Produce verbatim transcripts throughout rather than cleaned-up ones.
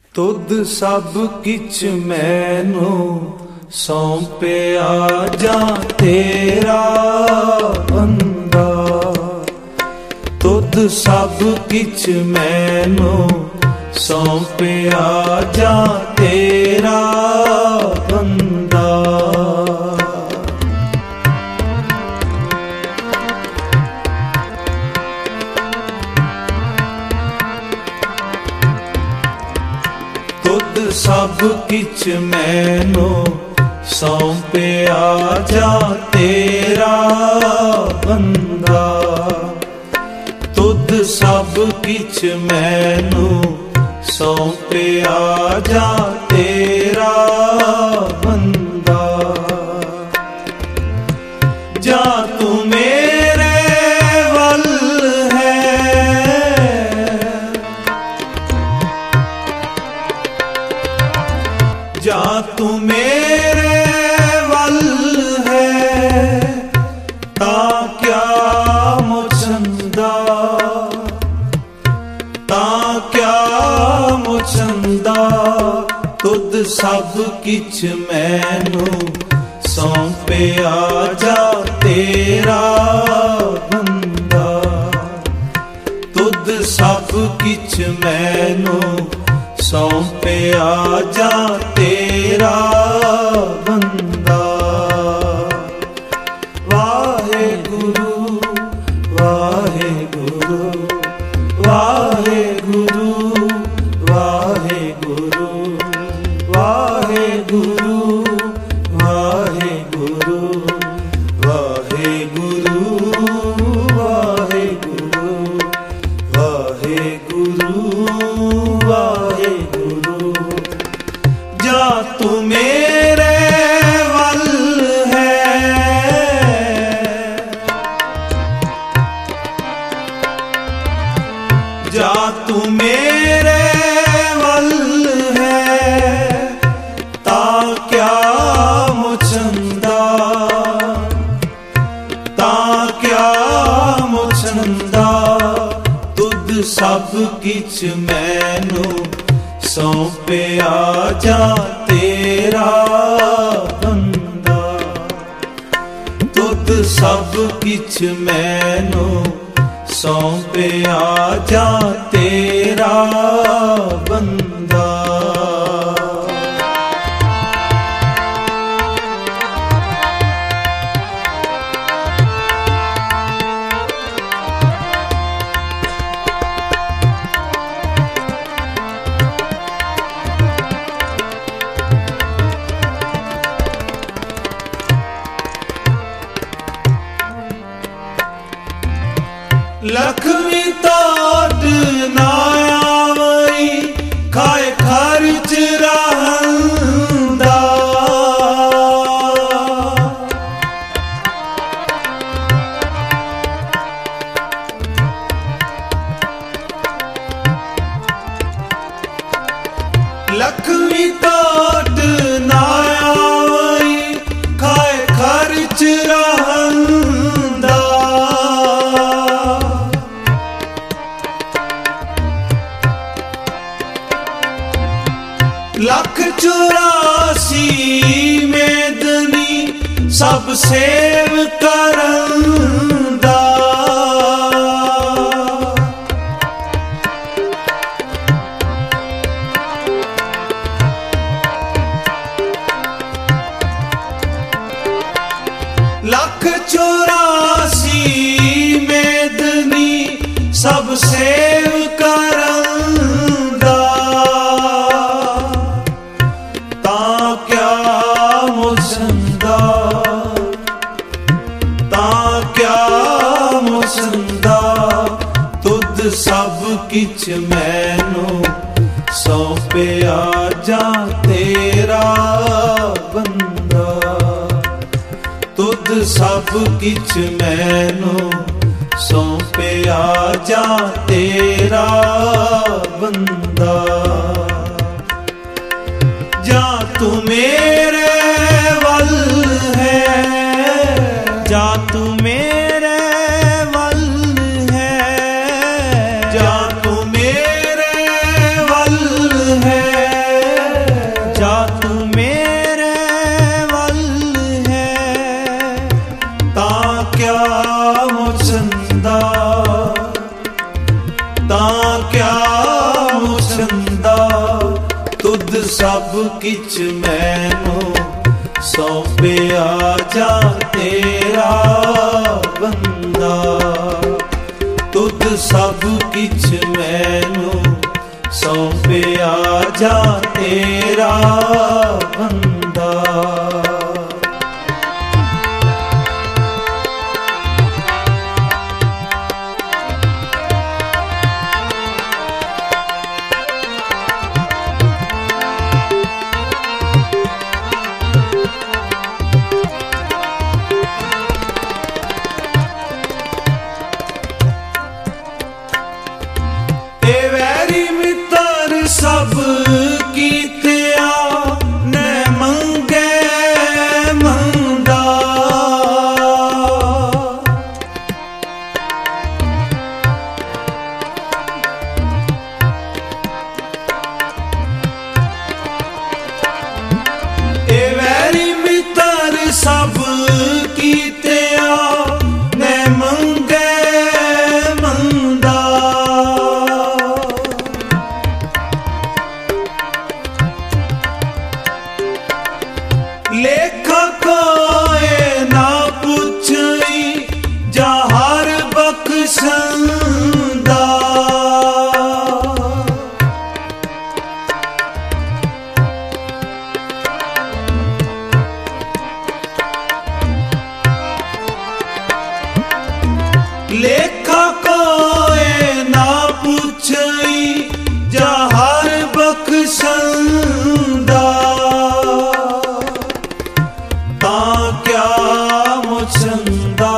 तुद सब किछ मैनू सौंपिया जा तेरा बंदा। तुद सब किछ मैनू सौंपिया जा तेरा बंदा। तुद सब किछ मैनू सौंपिया जा तेरा बंदा। तुद सब किछ मैनू सौंपिया जा तेरा बंदा। जा तू मेरे वल है, जा तू मेरे वल है, ता क्या मुचंदा, ता क्या मुचंदा। तुद सब किछ मैनू सौंपिया जा तेरा बंदा। तुद सब किछ मैनू सौंपिया जा तेरा बंदा। वाहे गुरु वाहे गुरु वाहे गुरु वाहे गुरु वाहे गुरु वाहे गुरु वाहे गुरु वाहे गुरु वाहे गुरु वाहे गुरु। जा तू मेरे वल है, जा तू मेरे वल है, ता क्या मुचंदा, ता क्या मुचंदा। तुद सब किछ मैनू सौंपिया जा तेरा बंदा। तुद सब किछ मैनू सौंपिया जा तेरा बंदा। लक्ष्मी तोड़ ना आवई, खाए खर्च रहंदा। लक्ष्मी तोड़ ना आवई, खाए खर्च रहंदा। लख चौरासी मेदनी सब सेव करंदा। लख चौरासी मेदनी सब सेव करंदा। ता क्या मुचंदा, ता क्या मुचंदा। तुद सब किछ मैनू सौंपिया जा तेरा बंदा। तुद सब किछ मैनू सौंपिया जा तेरा बंदा। जा तू मेरे वल है, जा तू मेरे वल है, जा तू मेरे वल है, सब किछ मैनू सौंपिया जा तेरा बंदा। तुद सब किछ मैनू सौंपिया जा तेरा बंदा। सब कीतिया ने मंगे मंदा। ए वैरी मित्र सब कीतिया ने मंगे मंदा। लेखा कोए ना पुछई जहर बख्शंदा। लेखा कोए ना पुछई जहर बख्शंदा। तां क्या मुचंदा,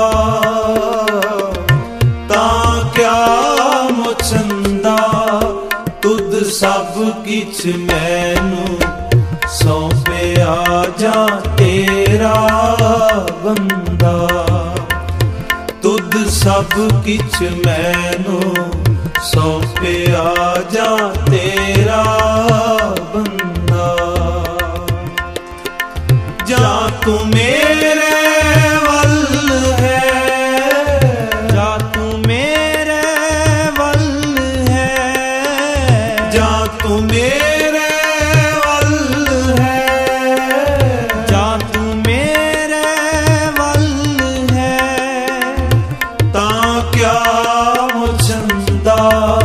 तां क्या मुचंदा। तुद सब किछ मैनू सौंपिया जा तेरा बंदा। तुद सब किछ मैनू सौंपिया जा तेरा बंदा। जा तू मेरे वल है, जा तू मेरे वल है, जा तू मेरे वल है, जा तू मेरे वल है। तां क्या मुचंदा,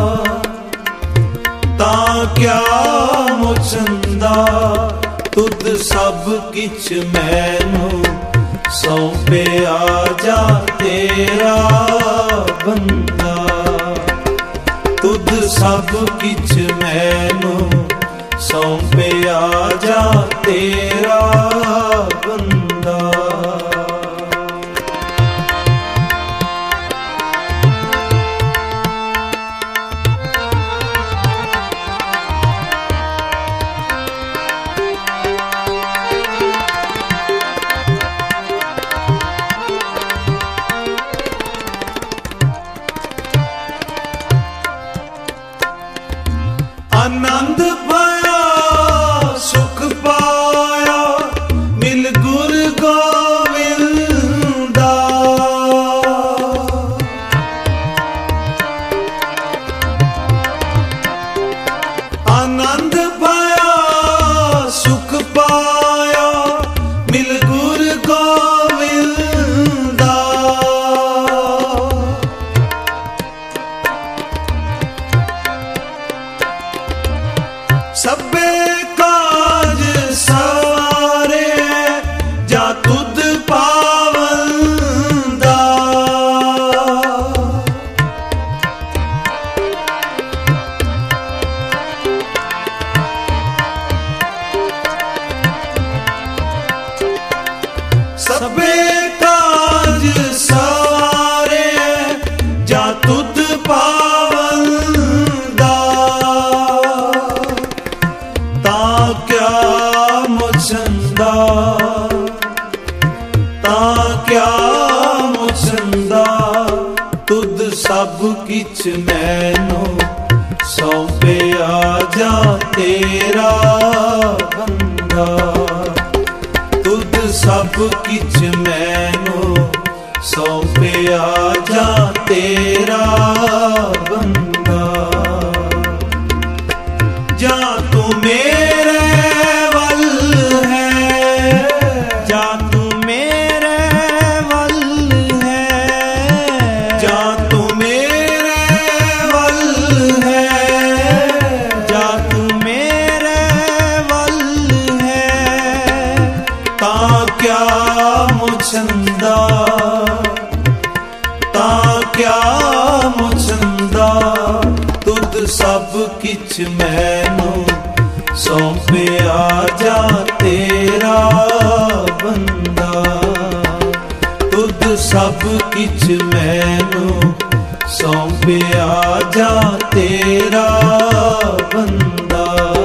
तां क्या मुचंदा। तुद सब किछ मैनू सौंपिया जा तेरा बंदा। तुद सब किछ मैनू सौंपिया जा तेरा बंदा। आनंद पाया सुख पाया मिल गुर गोविंदा। आनंद पाया सुख पाया मिल गुर गोविंदा। सबे काज सवारे जा तुद पावंदा। सबे काज सवारे जा तुद पावंदा। तां क्या मुचंदा, तां क्या मुचंदा। तुद सब किछ मैनू सौंपिया जा तेरा बंदा। तुद सब किछ मैनू सौंपिया जा तेरा बंदा। जा तू मेरे मैनू सौंपिया जा तेरा बंदा। तुद सब किछ मैनू सौंपिया जा तेरा बंदा।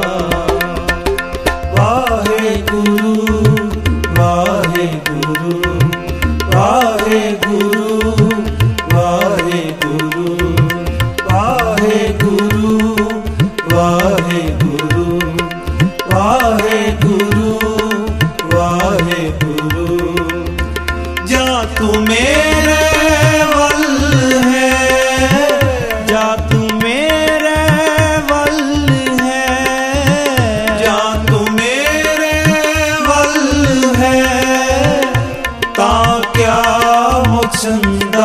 वाहे गुरु वाहे गुरु वाहे गुरु वाहे गुरु वाहे गुरु वाहे गुरु वाहे गुरु वाहे गुरु। जा तू मेरे वल है, जा तू मेरे वल है, जा तू मेरे वल है, ता क्या मुचंदा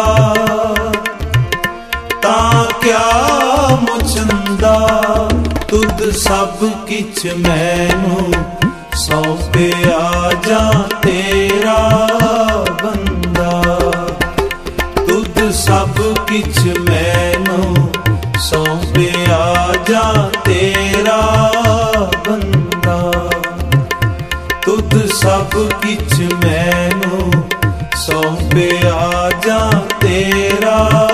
ता क्या मुचंदा। तुद सब किछ मैनू सौंपिया जा तेरा बंदा। तुद सब किछ मैनू सौंपिया जा तेरा बंदा। तुद सब किछ मैनू सौंपिया जा तेरा